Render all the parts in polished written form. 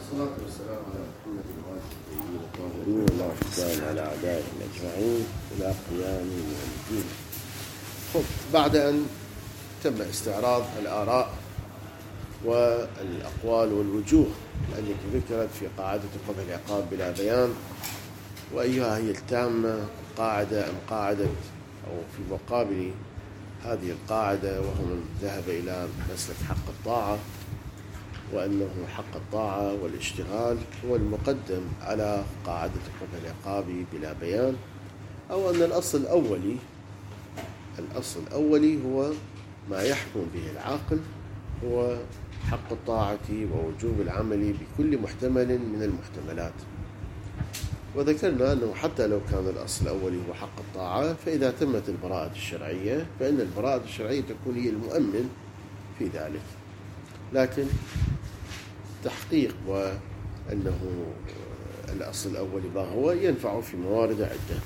والصلاة والسلام على محمد وآله الطيبين الطاهرين ولا حسان على أعدائهم أجمعين إلى قيام يوم الدين. بعد أن تم استعراض الآراء والأقوال والوجوه التي ذكرت في قاعدة قبح العقاب بلا بيان، وأيها هي التامة قاعدة أم قاعدة أو في مقابل هذه القاعدة، وهو من ذهب إلى مسلك حق الطاعة، وأنه حق الطاعة والاشتغال هو المقدم على قاعدة قبح العقاب بلا بيان، أو أن الأصل الأولي هو ما يحكم به العاقل، هو حق الطاعة ووجوب العمل بكل محتمل من المحتملات. وذكرنا أنه حتى لو كان الأصل الأولي هو حق الطاعة، فإذا تمت البراءة الشرعية فإن البراءة الشرعية تكون هي المؤمن في ذلك. لكن تحقيق وأنه الأصل الأولي ما هو ينفع في موارد عدة.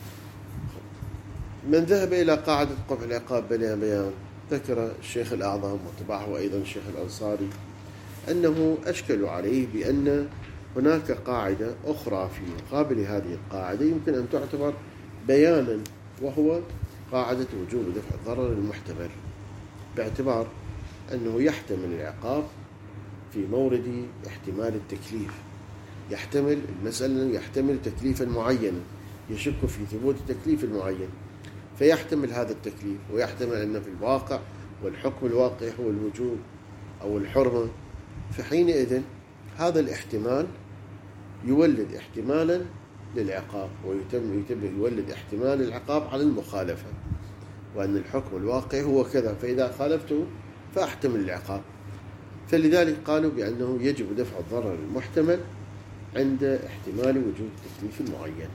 من ذهب إلى قاعدة قبح العقاب بلا بيان ذكر الشيخ الأعظم وتبعه أيضا الشيخ الأنصاري أنه أشكلوا عليه بأن هناك قاعدة أخرى في مقابل هذه القاعدة يمكن أن تعتبر بيانا، وهو قاعدة وجوب دفع الضرر المحتمل، باعتبار أنه يحتمل العقاب في مورد احتمال التكليف. يحتمل المسألة يحتمل تكليفا معينا، يشك في ثبوت تكليف معين، فيحتمل هذا التكليف، ويحتمل أن في الواقع والحكم الواقع هو الوجوب أو الحرمة. فحينئذ هذا الاحتمال يولد احتمالا للعقاب، يولد احتمال العقاب على المخالفة، وأن الحكم الواقع هو كذا، فإذا خالفته فأحتمل العقاب. فلذلك قالوا بأنه يجب دفع الضرر المحتمل عند احتمال وجود تكليف معين.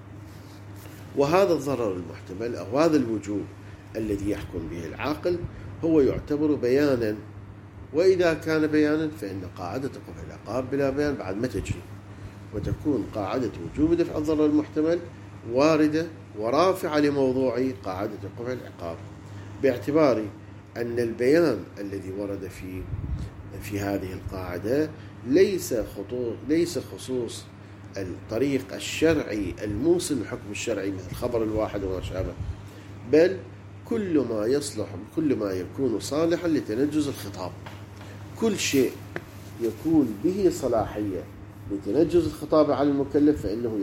وهذا الضرر المحتمل أو هذا الوجوب الذي يحكم به العاقل هو يعتبر بيانا، وإذا كان بيانا فإن قاعدة قبح العقاب بلا بيان بعد ما تجري، وتكون قاعدة وجوب دفع الضرر المحتمل واردة ورافعة لموضوع قاعدة قبح العقاب، باعتبار أن البيان الذي ورد في هذه القاعدة ليس خصوص الطريق الشرعي الموصل للحكم الشرعي مثل الخبر الواحد وما شابه، بل كل ما يصلح، كل ما يكون صالحا لتنجز الخطاب، كل شيء يكون به صلاحية لتنجز الخطاب على المكلف فإنه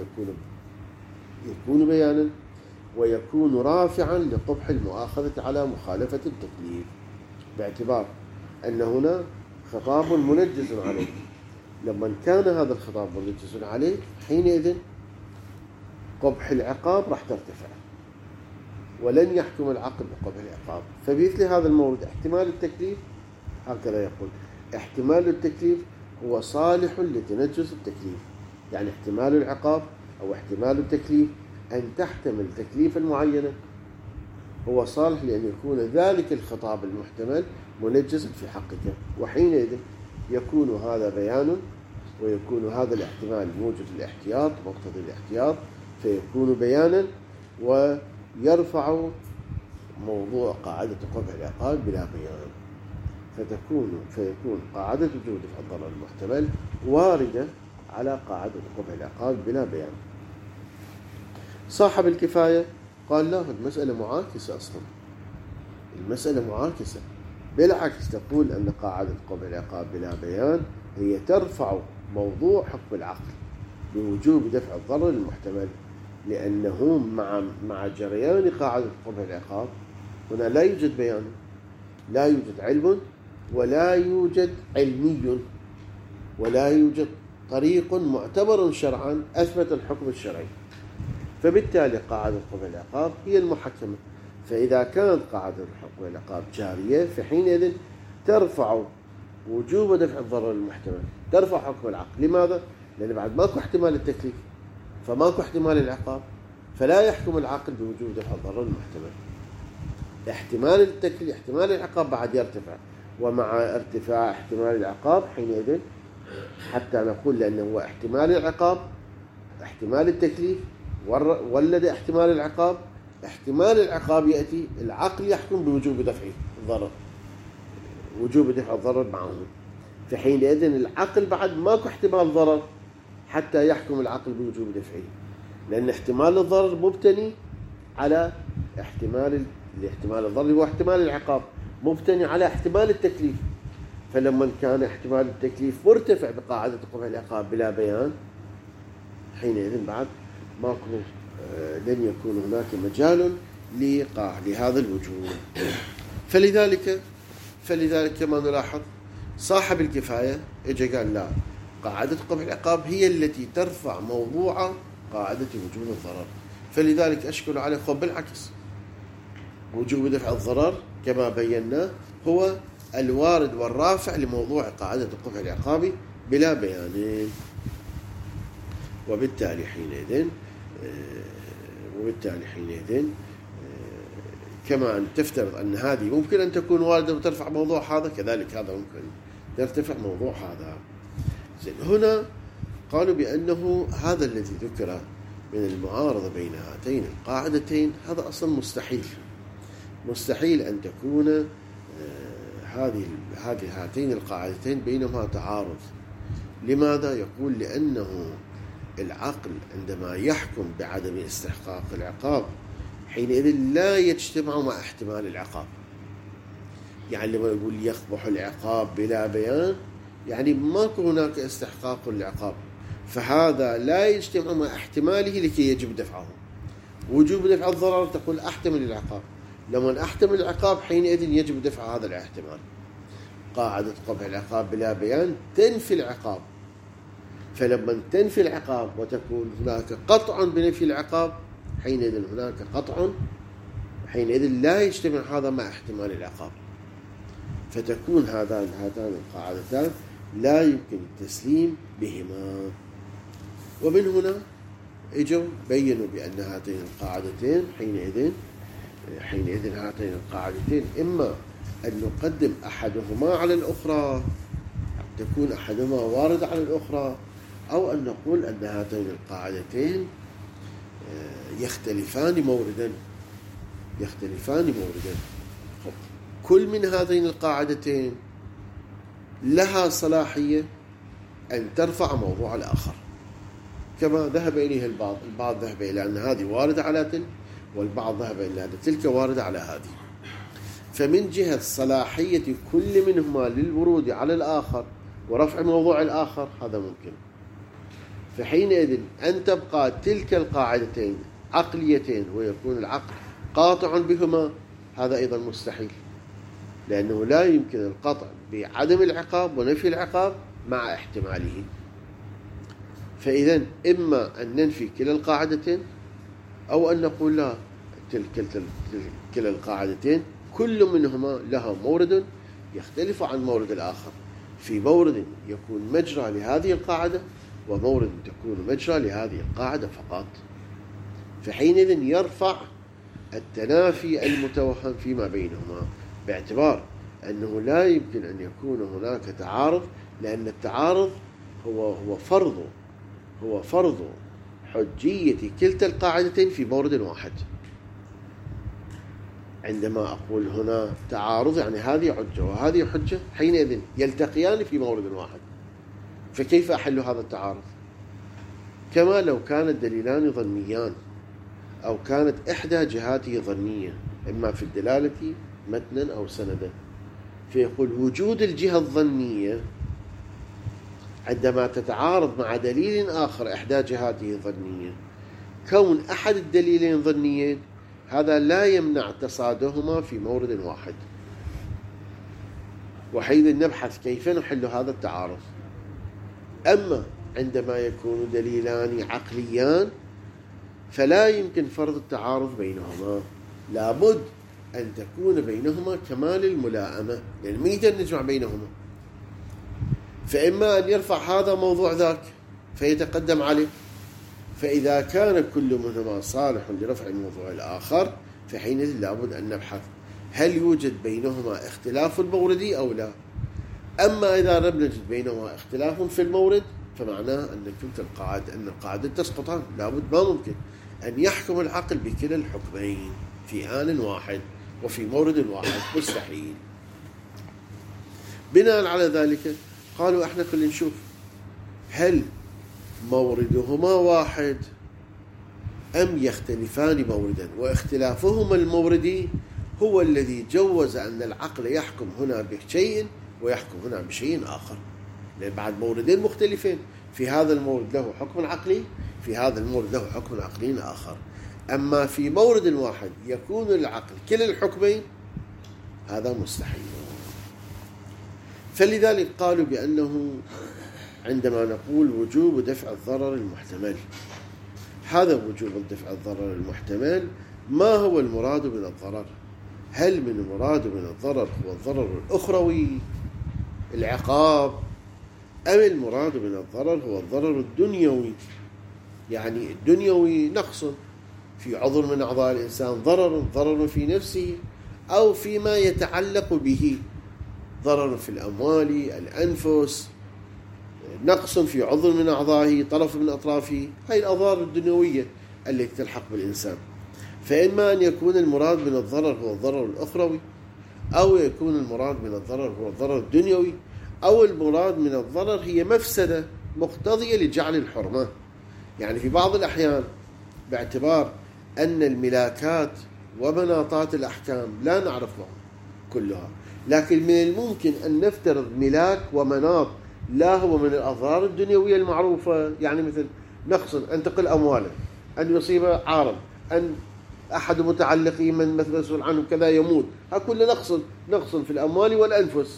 يكون بيانا، ويكون رافعا لقبح المؤاخذة على مخالفة التكليف، باعتبار أن هنا خطاب منجز عليه. لما كان هذا الخطاب منجز عليه حينئذ قبح العقاب راح ترتفع، ولن يحكم العقل بقبح العقاب. فبمثل هذا المورد احتمال التكليف، هكذا يقول احتمال التكليف هو صالح لتنجز التكليف، يعني احتمال العقاب أو احتمال التكليف أن تحتمل تكليفا معينا هو صالح لأن يكون ذلك الخطاب المحتمل منجزا في حقك، وحينئذ يكون هذا بيان، ويكون هذا الاحتمال موجود الاحتياط مقتضي الاحتياط، فيكون بيانا ويرفع موضوع قاعدة قبح العقاب بلا بيان، فيكون قاعدة وجوب دفع الضرر المحتمل واردة على قاعدة قبح العقاب بلا بيان. صاحب الكفاية قال لا، المسألة معاكسة، أصلا المسألة معاكسة، بالعكس تقول أن قاعدة قبح العقاب بلا بيان هي ترفع موضوع حكم العقل بوجوب دفع الضرر المحتمل، لأنه مع جريان قاعدة قبح العقاب هنا لا يوجد بيان، لا يوجد علم، ولا يوجد علمي، ولا يوجد طريق معتبر شرعا أثبت الحكم الشرعي، فبالتالي قاعدة قبح العقاب هي المحكمة. فإذا كانت قاعدة الحكم العقاب جارية فحينئذ ترفع وجوب دفع الضرر المحتمل، ترفع حكم العقل. لماذا؟ لأن بعد ماكو احتمال التكليف فماكو احتمال العقاب، فلا يحكم العقل بوجوب دفع الضرر المحتمل. احتمال التكليف احتمال العقاب بعد يرتفع، ومع ارتفاع احتمال العقاب حينئذ حتى نقول لأنه هو احتمال العقاب احتمال التكليف ولد احتمال العقاب، احتمال العقاب يأتي العقل يحكم بوجوب دفع الضرر، وجوب دفع الضرر معه. فحينئذ العقل بعد ماكو احتمال ضرر حتى يحكم العقل بوجوب دفعه، لأن احتمال الضرر مبتني على احتمال الضرر هو احتمال العقاب، مبتني على احتمال التكليف. فلما كان احتمال التكليف مرتفع بقاعدة قبح العقاب بلا بيان، حينئذ بعد ماكو لن يكون هناك مجال لهذا الوجود. فلذلك كما نلاحظ صاحب الكفاية اجى قال لا، قاعدة قبح العقاب هي التي ترفع موضوع قاعدة وجوب الضرر. فلذلك أشكل عليه خب بالعكس، وجوب دفع الضرر كما بينا هو الوارد والرافع لموضوع قاعدة قبح العقاب بلا بيان. وبالتالي حينئذ كما أن تفترض أن هذه ممكن أن تكون واردة وترفع موضوع هذا، كذلك هذا ممكن يرتفع موضوع هذا. هنا قالوا بأنه هذا الذي ذكر من المعارضة بين هاتين القاعدتين هذا أصلا مستحيل أن تكون هاتين القاعدتين بينهما تعارض. لماذا؟ يقول لأنه العقل عندما يحكم بعدم استحقاق العقاب حينئذ لا يجتمع مع احتمال العقاب. يعني لما يقول يقبح العقاب بلا بيان يعني ماكو هناك استحقاق العقاب، فهذا لا يجتمع مع احتماله لكي يجب دفعه. وجوب دفع الضرر تقول أحتمل العقاب، لما أحتمل العقاب حينئذ يجب دفع هذا الاحتمال. قاعدة قبح العقاب بلا بيان تنفي العقاب، فلما تنفي العقاب وتكون هناك قطع بنفي العقاب حينئذ هناك قطع، حينئذ لا يجتمع هذا مع احتمال العقاب، فتكون هاتان القاعدتان لا يمكن التسليم بهما. ومن هنا اجوا بينوا بأن هاتين القاعدتين حينئذ هاتين القاعدتين إما أن نقدم أحدهما على الأخرى، تكون أحدهما واردة على الأخرى، أو أن نقول أن هاتين القاعدتين يختلفان موردا. كل من هذين القاعدتين لها صلاحية أن ترفع موضوع الآخر، كما ذهب إليه البعض ذهب إلى أن هذه واردة على تلك، والبعض ذهب إلى أن تلك واردة على هذه. فمن جهة صلاحية كل منهما للورود على الآخر ورفع موضوع الآخر هذا ممكن. فحينئذ أن تبقى تلك القاعدتين عقليتين ويكون العقل قاطع بهما هذا أيضا مستحيل، لأنه لا يمكن القطع بعدم العقاب ونفي العقاب مع احتماله. فإذا إما أن ننفي كلا القاعدتين أو أن نقول لا، كلا القاعدتين كل منهما لها مورد يختلف عن مورد الآخر، في مورد يكون مجرى لهذه القاعدة ومورد تكون مجرى لهذه القاعدة فقط. فحينئذ يرفع التنافي المتوهم فيما بينهما، باعتبار أنه لا يمكن أن يكون هناك تعارض، لأن التعارض هو فرض حجية كلتا القاعدتين في مورد واحد. عندما أقول هنا تعارض يعني هذه حجة وهذه حجة، حينئذ يلتقيان في مورد واحد، فكيف أحل هذا التعارض؟ كما لو كان الدليلان ظنيان أو كانت إحدى جهاته ظنية، إما في الدلالة متنا أو سندا، فيقول وجود الجهة الظنية عندما تتعارض مع دليل آخر إحدى جهاته ظنية، كون أحد الدليلين ظنيين هذا لا يمنع تصادهما في مورد واحد. وحين نبحث كيف نحل هذا التعارض. أما عندما يكون دليلان عقليان فلا يمكن فرض التعارض بينهما، لابد أن تكون بينهما كمال الملائمة، يعني ما يقدر نجمع بينهما، فإما أن يرفع هذا موضوع ذاك فيتقدم عليه، فإذا كان كل منهما صالح لرفع الموضوع الآخر فحينئذ لابد أن نبحث هل يوجد بينهما اختلاف موردي أو لا. أما إذا لم نجد بينهما اختلاف في المورد فمعناه أن القاعدة تسقطان، لابد ما ممكن أن يحكم العقل بكلا الحكمين في آن واحد وفي مورد واحد، مستحيل. بناء على ذلك قالوا احنا كل نشوف هل موردهما واحد أم يختلفان موردا، واختلافهما الموردي هو الذي جوز أن العقل يحكم هنا بشيء ويحكم هنا بشيء آخر، لأن بعد موردين مختلفين، في هذا المورد له حكم عقلي، في هذا المورد له حكم عقلي آخر. أما في مورد واحد يكون العقل كل الحكمين هذا مستحيل. فلذلك قالوا بأنه عندما نقول وجوب دفع الضرر المحتمل، هذا وجوب دفع الضرر المحتمل ما هو المراد من الضرر؟ هل من المراد من الضرر هو الضرر الأخروي العقاب، أم المراد من الضرر هو الضرر الدنيوي؟ يعني الدنيوي نقص في عضو من أعضاء الإنسان، ضرر في نفسه أو فيما يتعلق به، ضرر في الأموال، الأنفس، نقص في عضو من أعضائه، طرف من أطرافه، هاي الأضرار الدنيوية التي تلحق بالإنسان. فإما أن يكون المراد من الضرر هو الضرر الأخروي، أو يكون المراد من الضرر هو الضرر الدنيوي، أو المراد من الضرر هي مفسدة مقتضية لجعل الحرمة. يعني في بعض الأحيان باعتبار أن الملاكات ومناطات الأحكام لا نعرفها كلها، لكن من الممكن أن نفترض ملاك ومناط لا هو من الأضرار الدنيوية المعروفة، يعني مثل نقص أن تقل أمواله، أن يصيب عارض، أن أحد متعلقي من مثل مسؤول عنه كذا يموت، هكذا نقص في الأموال والأنفس.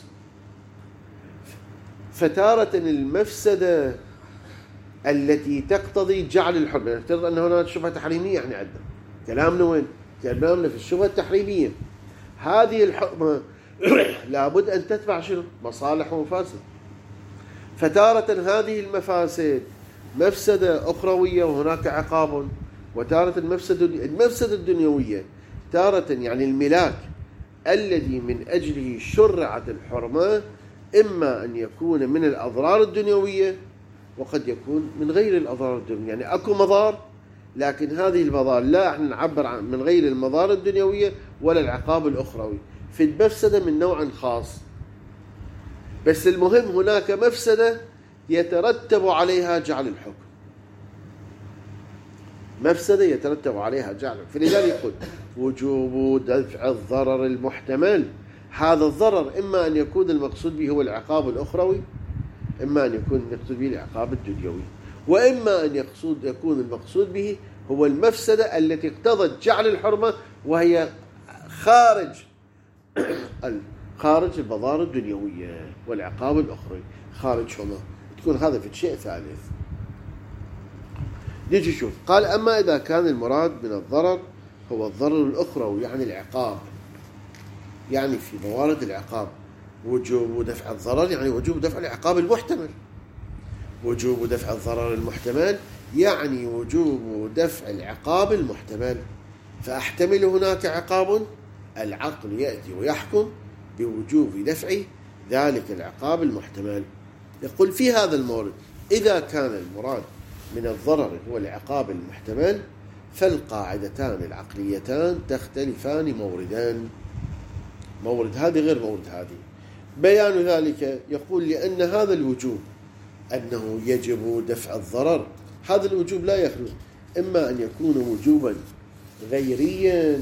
فتارة المفسدة التي تقتضي جعل الحرمة، نفترض أن هناك شبهة تحريمية، احنا عندنا كلامنا وين؟ كلامنا في الشبهة التحريمية. هذه الحرمة لابد أن تتبع شنو؟ مصالح ومفاسد. فتارة هذه المفاسد مفسدة أخروية وهناك عقاب، وتارة المفسدة الدنيوية تارة يعني الملاك الذي من أجله شرعت الحرمة إما أن يكون من الأضرار الدنيوية وقد يكون من غير الأضرار الدنيوية. يعني أكو مضار، لكن هذه المضار لا احنا نعبر عن من غير المضار الدنيوية ولا العقاب الأخروي، في المفسدة من نوع خاص. بس المهم هناك مفسدة يترتب عليها جعل الحكم، مفسدة يترتب عليها جعل. فلذلك يقول وجوب دفع الضرر المحتمل. هذا الضرر إما أن يكون المقصود به هو العقاب الأخروي، إما أن يكون المقصود به العقاب الدنيوي، وإما أن يكون المقصود به هو المفسدة التي اقتضت جعل الحرمة وهي خارج المضار الدنيوية والعقاب الأخروي، خارجهما، تكون هذا في شيء ثالث. نيجي نشوف. قال أما إذا كان المراد من الضرر هو الضرر الأخروي يعني العقاب، يعني في موارد العقاب وجوب دفع الضرر يعني وجوب دفع العقاب المحتمل. وجوب دفع الضرر المحتمل يعني وجوب دفع العقاب المحتمل. فأحتمل هناك عقاب، العقل يأتي ويحكم بوجوب دفع ذلك العقاب المحتمل. يقول في هذا المورد إذا كان المراد من الضرر هو العقاب المحتمل فالقاعدتان العقليتان تختلفان موردان، مورد هذه غير مورد هذه. بيان ذلك يقول لأن هذا الوجوب أنه يجب دفع الضرر، هذا الوجوب لا يخلو إما أن يكون وجوبا غيريا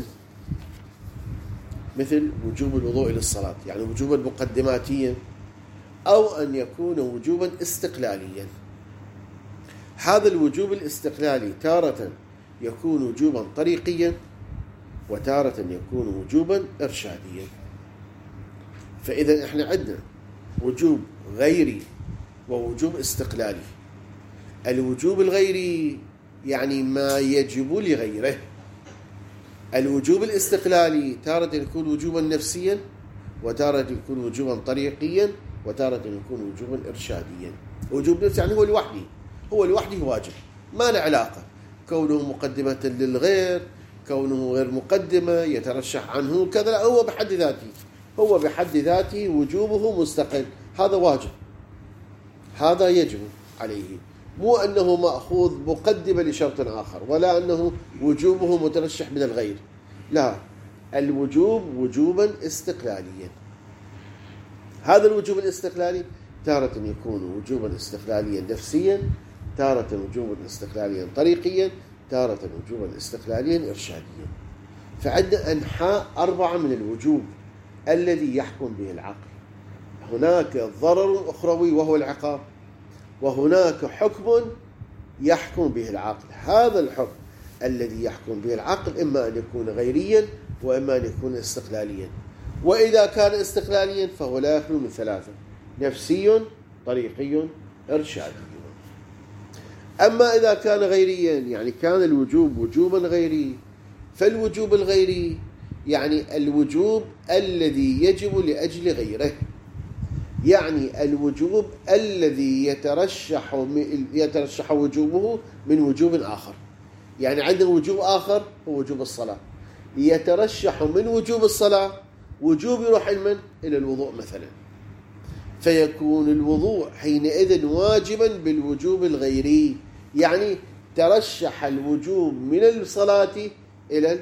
مثل وجوب الوضوء للصلاة يعني وجوبا مقدماتيا، أو أن يكون وجوبا استقلاليا. هذا الوجوب الاستقلالي تارة يكون وجوبا طريقيا وتارة يكون وجوبا إرشاديا. فإذا إحنا عندنا وجوب غيري ووجوب استقلالي. الوجوب الغيري يعني ما يجب لغيره. الوجوب الاستقلالي تارة يكون وجوبا نفسيا وتارة يكون وجوبا طريقيا وتارة يكون وجوبا إرشاديا. وجوب نفسي يعني هو لوحده واجب، ما له علاقة كونه مقدمة للغير، كونه غير مقدمة يترشح عنه كذا، هو بحد ذاته وجوبه مستقل، هذا واجب، هذا يجب عليه، مو أنه مأخوذ مقدمة لشرط آخر ولا أنه وجوبه مترشح من الغير، لا، الوجوب وجوبا استقلاليا. هذا الوجوب الاستقلالي تارة يكون وجوبا استقلاليا نفسيا، تارة وجوبا استقلاليا طريقيا، تارة وجوبا استقلاليا إرشاديا. فعندنا أنحاء 4 من الوجوب الذي يحكم به العقل. هناك ضرر أخروي وهو العقاب، وهناك حكم يحكم به العقل. هذا الحكم الذي يحكم به العقل إما أن يكون غيريا وإما أن يكون استقلاليا. وإذا كان استقلاليا فهو لا يخلو من 3: نفسي، طريقي، إرشادي. أما إذا كان غيريا، يعني كان الوجوب وجوبا غيري، فالوجوب الغيري يعني الوجوب الذي يجب لأجل غيره، يعني الوجوب الذي يترشح وجوبه من وجوب آخر. يعني عندنا وجوب آخر هو وجوب الصلاة، يترشح من وجوب الصلاة وجوب يروح إلى الوضوء مثلا، فيكون الوضوء حينئذ واجبا بالوجوب الغيري. يعني ترشح الوجوب من الصلاة إلى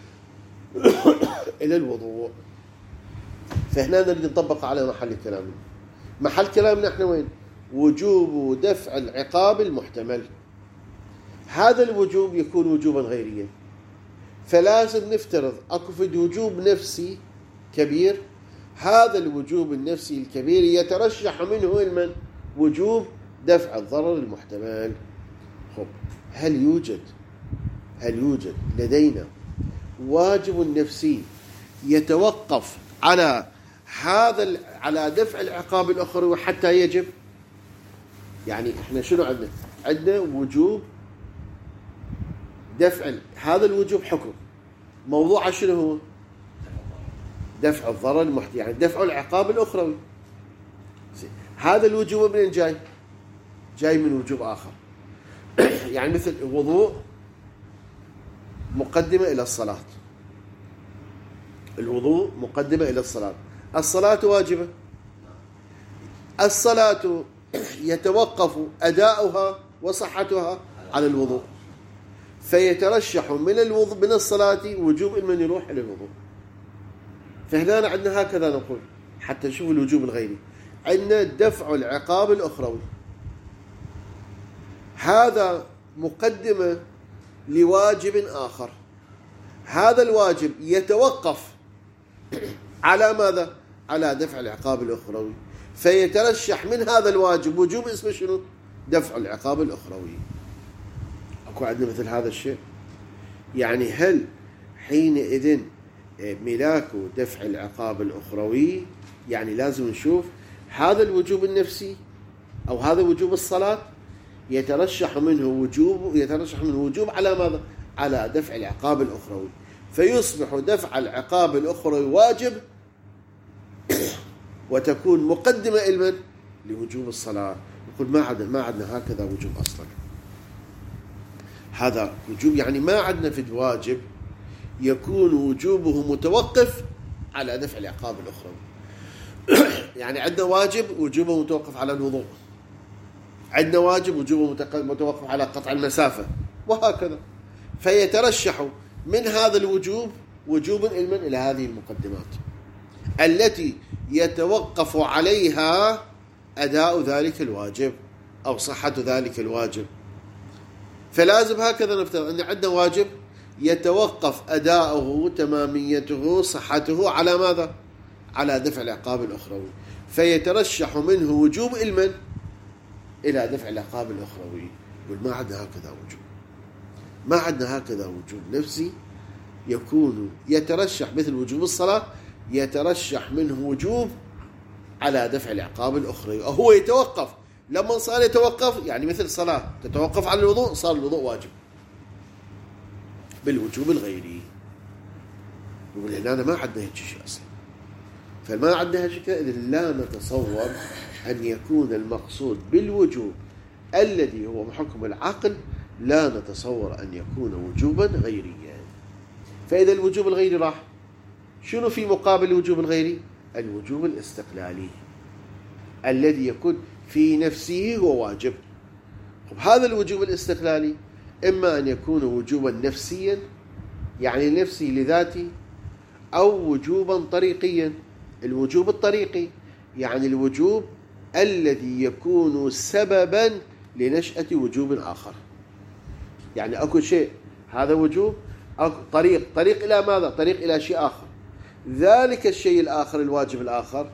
الوضوء. فهنا نريد نطبق على محل كلامنا. محل كلامنا احنا وين؟ وجوب دفع العقاب المحتمل. هذا الوجوب يكون وجوبا غيريا، فلازم نفترض اكو في وجوب نفسي كبير. هذا الوجوب النفسي الكبير يترشح منه وجوب دفع الضرر المحتمل. خب، هل يوجد لدينا واجب نفسي يتوقف على على دفع العقاب الأخروي حتى يجب؟ يعني احنا شنو عندنا وجوب دفع هذا الوجوب حكم موضوع شنو هو؟ دفع الضرر يعني دفع العقاب الأخروي. هذا الوجوب من جاي من وجوب آخر. يعني مثل الوضوء مقدمة إلى الصلاة، الوضوء مقدمة إلى الصلاة، الصلاة واجبة، الصلاة يتوقف أداؤها وصحتها على الوضوء، فيترشح من الصلاة وجوب من يروح إلى الوضوء. فهنا عندنا هكذا نقول حتى نشوف الوجوب الغيري. عندنا دفع العقاب الأخروي، هذا مقدمة لواجب آخر. هذا الواجب يتوقف على ماذا؟ على دفع العقاب الأخروي، فيترشح من هذا الواجب وجوب اسمه شنو؟ دفع العقاب الأخروي. أكو عندنا مثل هذا الشيء؟ يعني هل حينئذ ملاك دفع العقاب الأخروي يعني لازم نشوف هذا الوجوب النفسي أو هذا وجوب الصلاة يترشح منه وجوب على ماذا؟ على دفع العقاب الأخروي، فيصبح دفع العقاب الأخروي واجب وتكون مقدمة لوجوب الصلاة. يقول ما عندنا هكذا وجوب أصلا. هذا وجوب يعني ما عندنا في الواجب يكون وجوبه متوقف على دفع العقاب الأخروي. يعني عندنا واجب وجوبه متوقف على الوضوء، عندنا واجب وجوبه متوقف على قطع المسافة، وهكذا. فيترشح من هذا الوجوب وجوب إلى هذه المقدمات التي يتوقف عليها أداء ذلك الواجب أو صحة ذلك الواجب. فلازم هكذا نفترض أن عندنا واجب يتوقف أداؤه، تماميته، صحته على ماذا؟ على دفع العقاب الأخروي، فيترشح منه وجوب إلى دفع العقاب الأخروي. ما عندنا هكذا وجوب، ما عندنا هكذا وجوب نفسي يكون يترشح مثل وجوب الصلاة، يترشح منه وجوب على دفع العقاب الأخروي، وهو يتوقف. لما صار يتوقف يعني مثل الصلاة تتوقف على الوضوء، صار الوضوء واجب بالوجوب الغيري. يقول هنا ما عندنا هيك شيء أصلا. فما عندنا هيك شيء إذن لا نتصور أن يكون المقصود بالوجوب الذي هو بحكم العقل، لا نتصور أن يكون وجوبا غيريا. فإذا الوجوب الغيري راح، شنو في مقابل الوجوب الغيري؟ الوجوب الاستقلالي الذي يكون في نفسه هو واجب. هذا الوجوب الاستقلالي إما أن يكون وجوبا نفسيا يعني نفسي لذاتي، أو وجوبا طريقيا. الوجوب الطريقي يعني الوجوب الذي يكون سببا لنشأة وجوب آخر. يعني أكو شيء هذا وجوب، أكو طريق إلى ماذا؟ طريق إلى شيء آخر. ذلك الشيء الآخر الواجب الآخر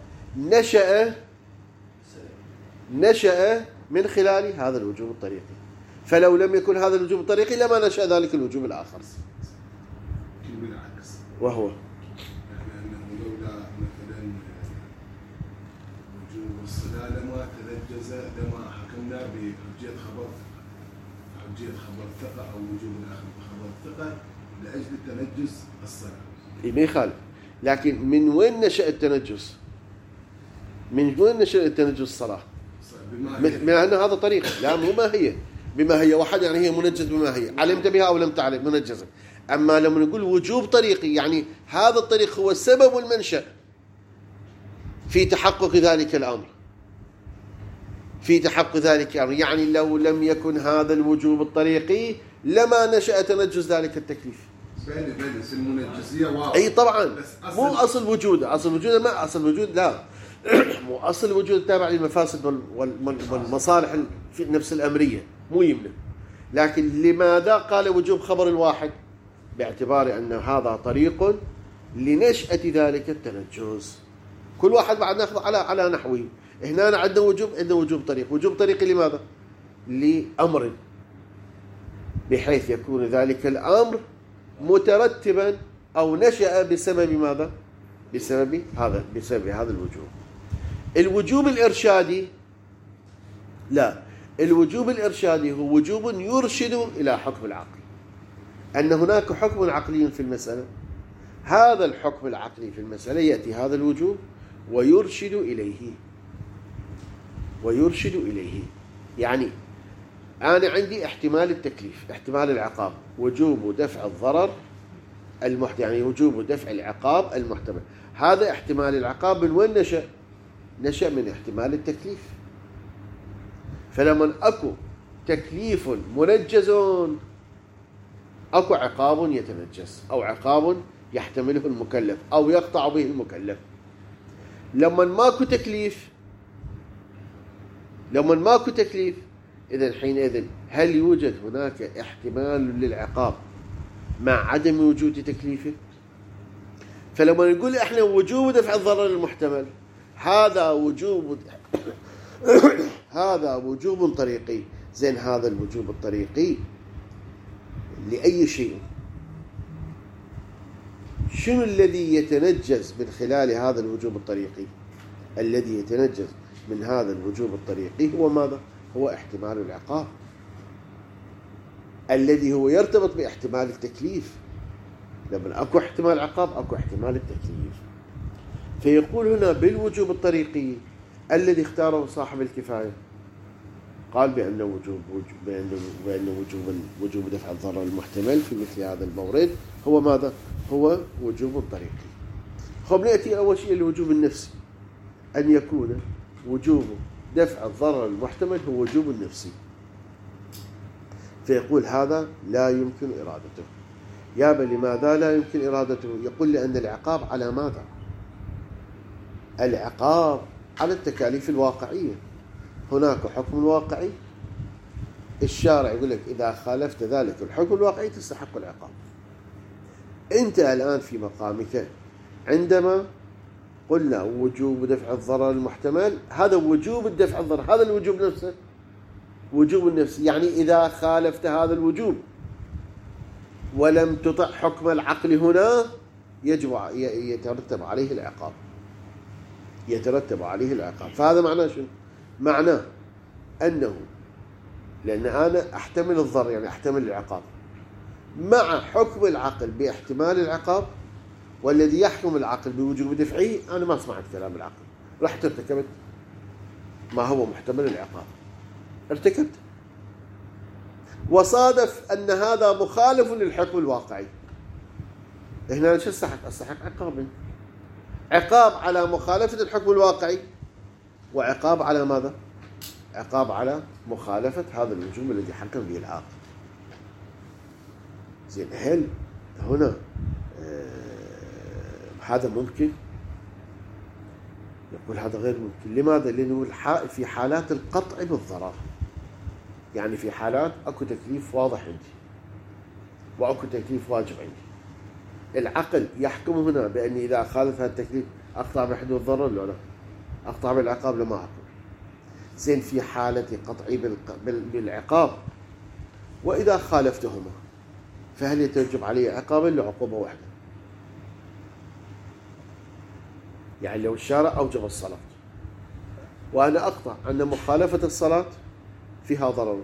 نشأ من خلال هذا الوجوب الطريقي. فلو لم يكن هذا الوجوب الطريقي لما نشأ ذلك الوجوب الآخر. بالعكس، وهو أنه لولا مثلا وجوب الصلاة لما تنجز، لما حكمنا بحجية خبر ثقة أو وجوب خبر ثقة لأجل تنجز الصلاة. ما يخالف، لكن من وين نشأ التنجس؟ من وين نشأ التنجس الصلاة؟ بما أن هذا طريق، لا مو ما هي بما هي واحد، يعني هي منجز بما هي، علمت بها أو لم تعلم منجزة. أما لما نقول وجوب طريقي يعني هذا الطريق هو السبب والمنشأ في تحقق ذلك الأمر، يعني لو لم يكن هذا الوجوب الطريقي لما نشأ تنجز ذلك التكليف. بس المنجزية واضح. أي طبعا، مو أصل وجود ما أصل وجود، لا مو أصل وجود تابع للمفاسد والمصالح في النفس الأمرية، مو يمنع. لكن لماذا قال وجوب خبر الواحد؟ باعتبار أن هذا طريق لنشأة ذلك التنجز. كل واحد بعد ناخذ على نحوه. هنا عندنا وجوب طريق. وجوب طريق لماذا؟ لأمر، بحيث يكون ذلك الأمر مترتبا أو نشأ بسبب ماذا؟ بسبب هذا الوجوب. الوجوب الإرشادي لا، الوجوب الإرشادي هو وجوب يرشد إلى حكم العقل، أن هناك حكم عقلي في المسألة، هذا الحكم العقلي في المسألة يأتي هذا الوجوب ويرشد إليه. يعني أنا عندي احتمال التكليف، احتمال العقاب، وجوب دفع الضرر المحتمل، يعني وجوب دفع العقاب المحتمل. هذا احتمال العقاب من وين نشأ من احتمال التكليف. فلما أكو تكليف منجز أكو عقاب يتنجس، أو عقاب يحتمله المكلف أو يقطع به المكلف. لما ماكو تكليف إذن حينئذ هل يوجد هناك احتمال للعقاب مع عدم وجود تكليفه؟ فلما نقول احنا وجوب دفع الضرر المحتمل، هذا وجوب طريقي. زين، هذا الوجوب الطريقي لأي شيء، شنو الذي يتنجز من خلال هذا الوجوب الطريقي؟ الذي يتنجز من هذا الوجوب الطريقي هو ماذا؟ هو احتمال العقاب، الذي هو يرتبط باحتمال التكليف. لما أكو احتمال عقاب أكو احتمال التكليف. فيقول هنا بالوجوب الطريقي الذي اختاره صاحب الكفاية، قال بأن وجوب دفع الضرر المحتمل في مثل هذا المورد هو ماذا؟ هو وجوب طريقي. خب نأتي أول شيء الوجوب النفسي، أن يكون وجوب دفع الضرر المحتمل هو وجوب النفسي. فيقول هذا لا يمكن إرادته. يابا لماذا لا يمكن إرادته؟ يقول لأن العقاب على ماذا؟ العقاب على التكاليف الواقعية. هناك حكم واقعي، الشارع يقول لك إذا خالفت ذلك الحكم الواقعي تستحق العقاب. أنت الآن في مقامك عندما قلنا وجوب دفع الضرر المحتمل، هذا وجوب الدفع الضرر، هذا الوجوب نفسه وجوب النفس. يعني إذا خالفت هذا الوجوب ولم تطع حكم العقل هنا يترتب عليه العقاب. فهذا معناه شنو؟ معناه أنه لأن أنا أحتمل الضرر، يعني أحتمل العقاب، مع حكم العقل باحتمال العقاب، والذي يحكم العقل بوجوب دفعه أنا ما سمعت كلام العقل، رحت ارتكبت ما هو محتمل العقاب، ارتكبت، وصادف أن هذا مخالف للحكم الواقعي. هنا شو استحق عقاب على مخالفة الحكم الواقعي، وعقاب على ماذا؟ عقاب على مخالفة هذا الوجوب الذي حكم به العاقل. زين، هل هنا هذا ممكن؟ يقول هذا غير ممكن. لماذا؟ لأنه في حالات القطع بالضرر، يعني في حالات أكو تكليف واضح عندي وأكو تكليف واجب عندي، العقل يحكم هنا بأن إذا خالف هذا التكليف أقطع بحدود الضرر ولا لا، أقطع بالعقاب لما أقطع. زين في حالة قطعي بالعقاب، وإذا خالفتهما فهل يتوجب علي عقابا لعقوبة واحدة؟ يعني لو الشارع أوجب الصلاة وأنا أقطع أن مخالفة الصلاة فيها ضرر،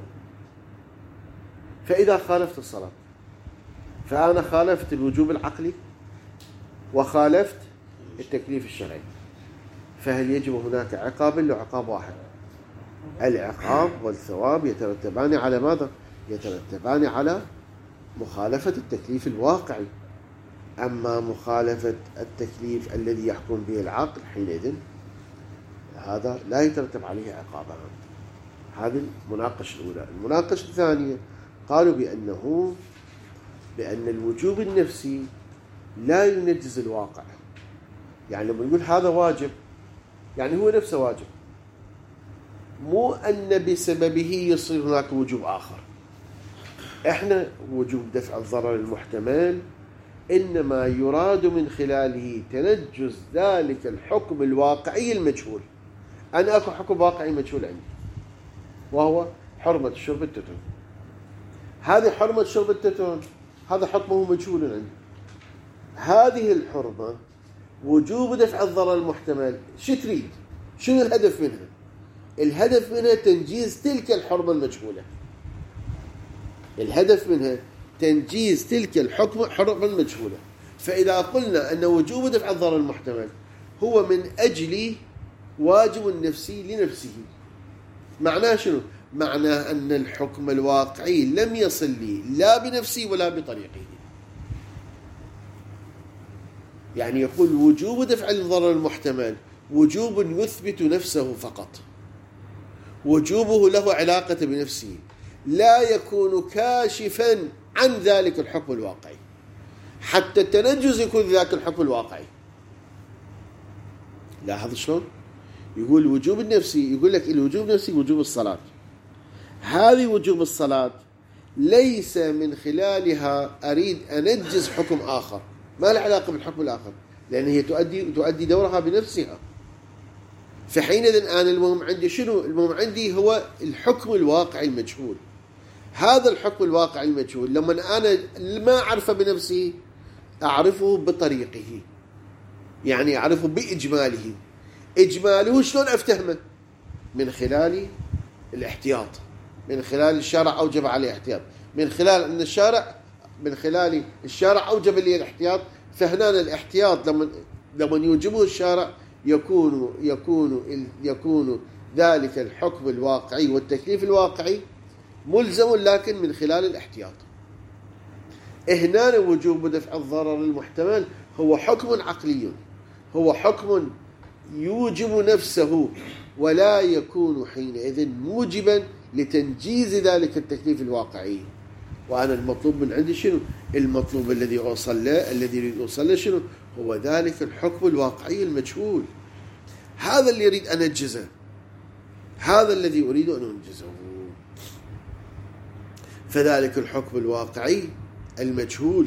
فإذا خالفت الصلاة فأنا خالفت الوجوب العقلي وخالفت التكليف الشرعي، فهل يجب هناك عقاب لعقاب واحد؟ العقاب والثواب يترتبان على ماذا؟ يترتبان على مخالفة التكليف الواقعي. أما مخالفة التكليف الذي يحكم به العقل حينئذ هذا لا يترتب عليه عقابا. هذه المناقشة الأولى. المناقشة الثانية قالوا بأن الوجوب النفسي لا ينجز الواقع. يعني لما نقول هذا واجب يعني هو نفسه واجب، مو أن بسببه يصير هناك وجوب آخر. إحنا وجوب دفع الضرر المحتمل إنما يراد من خلاله تنجز ذلك الحكم الواقعي المجهول. أنا أكو حكم واقعي مجهول عندي وهو حرمة شرب التتون. هذه حرمة شرب التتون هذا حكمه مجهول عندي. هذه الحرمة وجوب دفع الضرر المحتمل شو تريد؟ شنو الهدف منها؟ الهدف منها تنجيز تلك الحرمة المجهولة. الهدف منها تنجيز تلك الحرمة المجهولة. فإذا قلنا أن وجوب دفع الضرر المحتمل هو من أجل واجب نفسي لنفسه، معناه شنو؟ معناه أن الحكم الواقعي لم يصل لي لا بنفسي ولا بطريقه. يعني يقول وجوب دفع الضرر المحتمل وجوب يثبت نفسه فقط، وجوبه له علاقة بنفسه، لا يكون كاشفا عن ذلك الحكم الواقعي حتى التنجز يكون ذاك الحكم الواقعي. لاحظ شلون يقول وجوب النفسي؟ يقول لك الوجوب النفسي وجوب الصلاة، هذه وجوب الصلاة ليس من خلالها أريد أنجز حكم آخر، ما له علاقة بالحكم الآخر، لأن هي تؤدي دورها بنفسها. فحينئذ أنا المهم عندي شنو؟ المهم عندي هو الحكم الواقعي المجهول. هذا الحكم الواقعي المجهول لما أنا ما أعرفه بنفسي أعرفه بطريقه، يعني أعرفه بإجماله. إجماله شلون أفتهمه؟ من خلال الاحتياط، من خلال الشارع أوجب عليه احتياط، من خلال أن الشارع أوجب لي الاحتياط. فهنا الاحتياط لما يوجبه الشارع يكون ذلك الحكم الواقعي والتكليف الواقعي ملزم، لكن من خلال الاحتياط. هنا وجوب دفع الضرر المحتمل هو حكم عقلي، هو حكم يوجب نفسه ولا يكون حينئذ موجبا لتنجيز ذلك التكليف الواقعي. وأنا المطلوب من عندي شنو؟ المطلوب الذي أوصل له، الذي يريد أوصل له شنو؟ هو ذلك الحكم الواقعي المجهول. هذا اللي يريد أن أنجزه، هذا الذي أريد أن أنجزه. فذلك الحكم الواقعي المجهول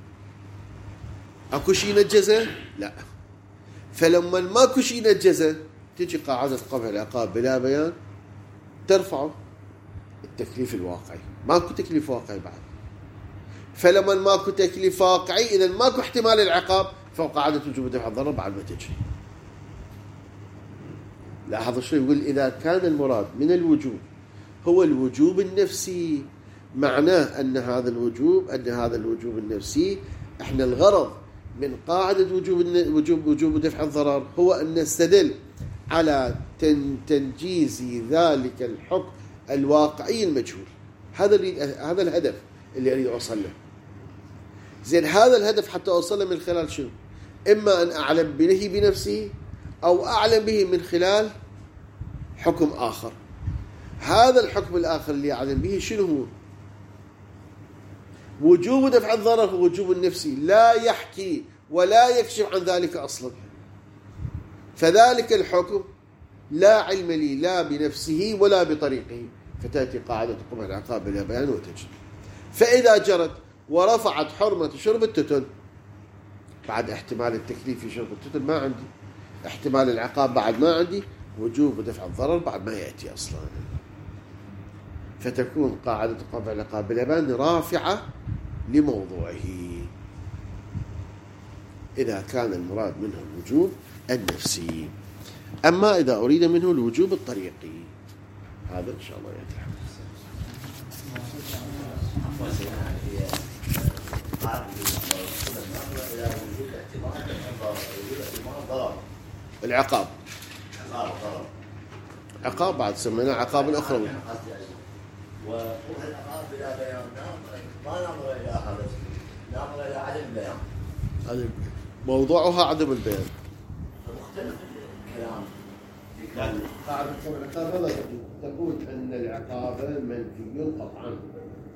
أكو شيء نجزه؟ لا. فلما ماكو شيء نجزه تجي قاعدة قبح العقاب بلا بيان ترفعه التكليف الواقعي. ماكو تكليف واقعي بعد. فلما ماكو تكليف واقعي إذا ماكو احتمال العقاب، فقاعدة وجوب دفع الضرر بعد ما تجي. لاحظوا شو يقول؟ إذا كان المراد من الوجوب هو الوجوب النفسي، معناه أن هذا الوجوب النفسي احنا الغرض من قاعدة وجوب دفع الضرر هو أن نستدل على تنجيز ذلك الحكم الواقعي المجهول. هذا الهدف اللي أريد أوصل له. زين هذا الهدف حتى أوصل له من خلال شنو؟ إما أن أعلم به بنفسي أو أعلم به من خلال حكم آخر. هذا الحكم الآخر اللي أعلم به شنو هو؟ وجوب دفع الضرر هو وجوب النفسي، لا يحكي ولا يكشف عن ذلك أصلا. فذلك الحكم لا علم لي لا بنفسه ولا بطريقه، فتأتي قاعدة قبح العقاب بلا بيان وتجري. فإذا جرت ورفعت حرمة شرب التتن، بعد احتمال التكليف في شرب التتن ما عندي، احتمال العقاب بعد ما عندي، وجوب دفع الضرر بعد ما يأتي أصلا، فتكون قاعدة قبح العقاب بلا بيان رافعة لموضوعه إذا كان المراد منه الوجوب النفسي. أما إذا أريد منه الوجوب الطريقي، هذا إن شاء الله يتحدث. العقاب عقاب بعد سميناه عقاب الأخروي. والعقاب بلا بيان ما نظر إلى هذا، نظر إلى عدم البيان، موضوعها عدم البيان. مختلف الكلام. يعني قاعدة العقاب تقول أن العقاب منفي قطعا